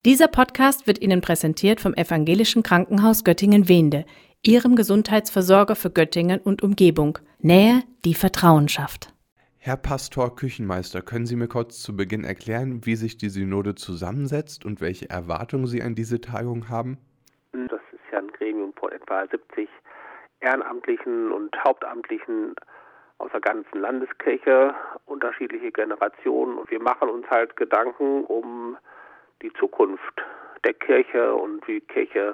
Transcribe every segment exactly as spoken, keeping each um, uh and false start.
Dieser Podcast wird Ihnen präsentiert vom Evangelischen Krankenhaus Göttingen-Wehnde, Ihrem Gesundheitsversorger für Göttingen und Umgebung. Nähe, die Vertrauen schafft. Herr Pastor Küchenmeister, können Sie mir kurz zu Beginn erklären, wie sich die Synode zusammensetzt und welche Erwartungen Sie an diese Tagung haben? Das ist ja ein Gremium von etwa siebzig Ehrenamtlichen und Hauptamtlichen aus der ganzen Landeskirche, unterschiedliche Generationen. Und wir machen uns halt Gedanken um die Zukunft der Kirche und wie Kirche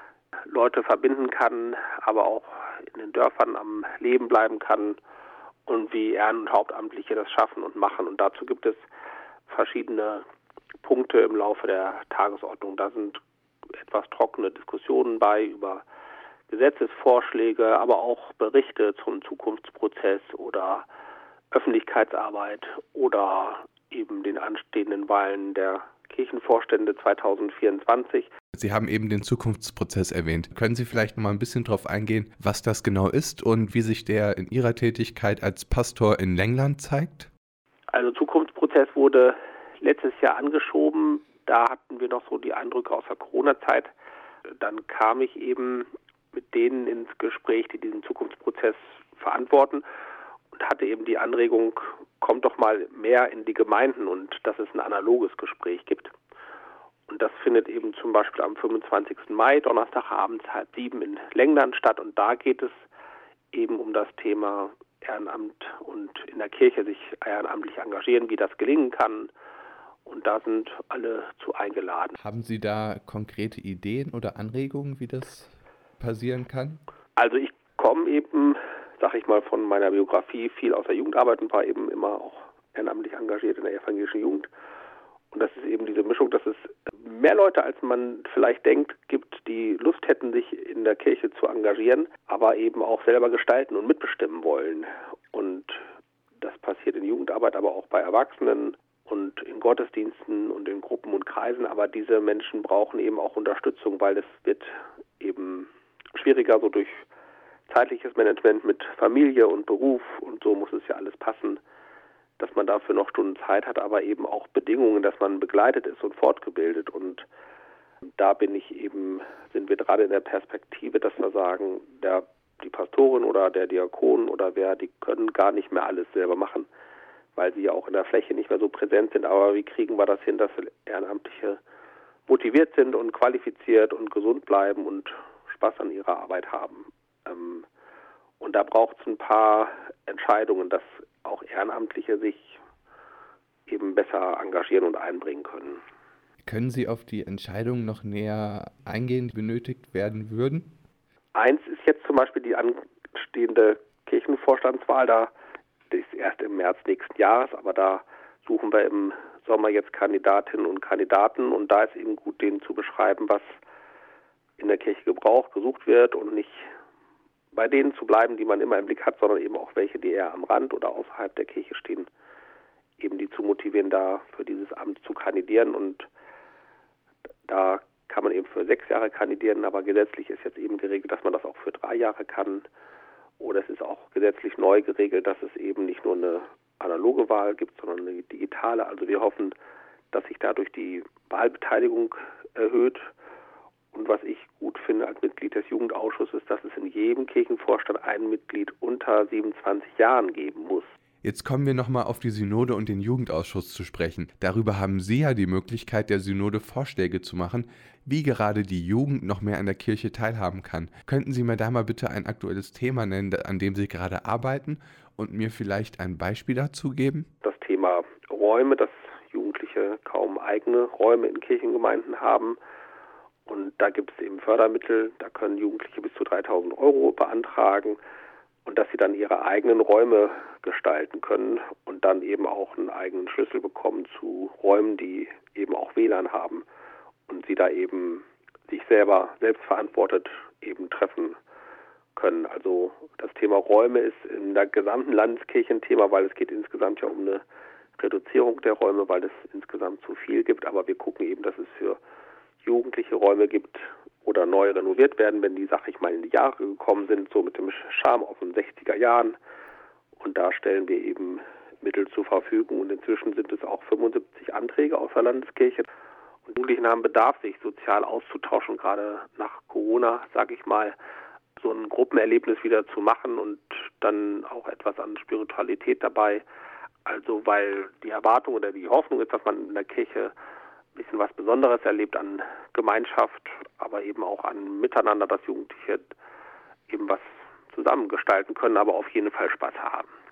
Leute verbinden kann, aber auch in den Dörfern am Leben bleiben kann und wie Ehren- und Hauptamtliche das schaffen und machen. Und dazu gibt es verschiedene Punkte im Laufe der Tagesordnung. Da sind etwas trockene Diskussionen bei über Gesetzesvorschläge, aber auch Berichte zum Zukunftsprozess oder Öffentlichkeitsarbeit oder eben den anstehenden Wahlen der Kirchenvorstände zwanzig vierundzwanzig. Sie haben eben den Zukunftsprozess erwähnt. Können Sie vielleicht noch mal ein bisschen darauf eingehen, was das genau ist und wie sich der in Ihrer Tätigkeit als Pastor in Lengland zeigt? Also Zukunftsprozess wurde letztes Jahr angeschoben. Da hatten wir noch so die Eindrücke aus der Corona-Zeit. Dann kam ich eben mit denen ins Gespräch, die diesen Zukunftsprozess verantworten und hatte eben die Anregung, kommt doch mal mehr in die Gemeinden und dass es ein analoges Gespräch gibt. Und das findet eben zum Beispiel am fünfundzwanzigsten Mai, Donnerstagabends, halb sieben in Lengland statt. Und da geht es eben um das Thema Ehrenamt und in der Kirche sich ehrenamtlich engagieren, wie das gelingen kann. Und da sind alle zu eingeladen. Haben Sie da konkrete Ideen oder Anregungen, wie das passieren kann? Also ich komme eben, sag ich mal, von meiner Biografie viel aus der Jugendarbeit und war eben immer auch ehrenamtlich engagiert in der evangelischen Jugend. Und das ist eben diese Mischung, dass es mehr Leute, als man vielleicht denkt, gibt, die Lust hätten, sich in der Kirche zu engagieren, aber eben auch selber gestalten und mitbestimmen wollen. Und das passiert in Jugendarbeit, aber auch bei Erwachsenen und in Gottesdiensten und in Gruppen und Kreisen. Aber diese Menschen brauchen eben auch Unterstützung, weil es wird eben schwieriger, so durch zeitliches Management mit Familie und Beruf und so muss es ja alles passen, dass man dafür noch Stunden Zeit hat, aber eben auch Bedingungen, dass man begleitet ist und fortgebildet. Und da bin ich eben, sind wir gerade in der Perspektive, dass wir sagen, der, die Pastorin oder der Diakon oder wer, die können gar nicht mehr alles selber machen, weil sie ja auch in der Fläche nicht mehr so präsent sind. Aber wie kriegen wir das hin, dass Ehrenamtliche motiviert sind und qualifiziert und gesund bleiben und Spaß an ihrer Arbeit haben? Ähm, und da braucht es ein paar Entscheidungen, dass auch Ehrenamtliche sich eben besser engagieren und einbringen können. Können Sie auf die Entscheidungen noch näher eingehen, die benötigt werden würden? Eins ist jetzt zum Beispiel die anstehende Kirchenvorstandswahl. Da die ist erst im März nächsten Jahres, aber da suchen wir im Sommer jetzt Kandidatinnen und Kandidaten. Und da ist eben gut, denen zu beschreiben, was in der Kirche gebraucht, gesucht wird und nicht bei denen zu bleiben, die man immer im Blick hat, sondern eben auch welche, die eher am Rand oder außerhalb der Kirche stehen, eben die zu motivieren, da für dieses Amt zu kandidieren. Und da kann man eben für sechs Jahre kandidieren, aber gesetzlich ist jetzt eben geregelt, dass man das auch für drei Jahre kann. Oder es ist auch gesetzlich neu geregelt, dass es eben nicht nur eine analoge Wahl gibt, sondern eine digitale. Also wir hoffen, dass sich dadurch die Wahlbeteiligung erhöht. Und was ich gut finde als Mitglied des Jugendausschusses, dass es in jedem Kirchenvorstand ein Mitglied unter siebenundzwanzig Jahren geben muss. Jetzt kommen wir nochmal auf die Synode und den Jugendausschuss zu sprechen. Darüber haben Sie ja die Möglichkeit, der Synode Vorschläge zu machen, wie gerade die Jugend noch mehr an der Kirche teilhaben kann. Könnten Sie mir da mal bitte ein aktuelles Thema nennen, an dem Sie gerade arbeiten und mir vielleicht ein Beispiel dazu geben? Das Thema Räume, dass Jugendliche kaum eigene Räume in Kirchengemeinden haben. Und da gibt es eben Fördermittel, da können Jugendliche bis zu dreitausend Euro beantragen und dass sie dann ihre eigenen Räume gestalten können und dann eben auch einen eigenen Schlüssel bekommen zu Räumen, die eben auch W L A N haben und sie da eben sich selber selbstverantwortet eben treffen können. Also das Thema Räume ist in der gesamten Landeskirche ein Thema, weil es geht insgesamt ja um eine Reduzierung der Räume, weil es insgesamt zu viel gibt, aber wir gucken eben, dass es für Jugendliche Räume gibt oder neu renoviert werden, wenn die, sag ich mal, in die Jahre gekommen sind, so mit dem Charme aus den sechziger Jahren. Und da stellen wir eben Mittel zur Verfügung. Und inzwischen sind es auch fünfundsiebzig Anträge aus der Landeskirche. Und Jugendlichen haben Bedarf, sich sozial auszutauschen, gerade nach Corona, sage ich mal, so ein Gruppenerlebnis wieder zu machen und dann auch etwas an Spiritualität dabei. Also weil die Erwartung oder die Hoffnung ist, dass man in der Kirche ein bisschen was Besonderes erlebt an Gemeinschaft, aber eben auch an Miteinander, dass Jugendliche eben was zusammen gestalten können, aber auf jeden Fall Spaß haben.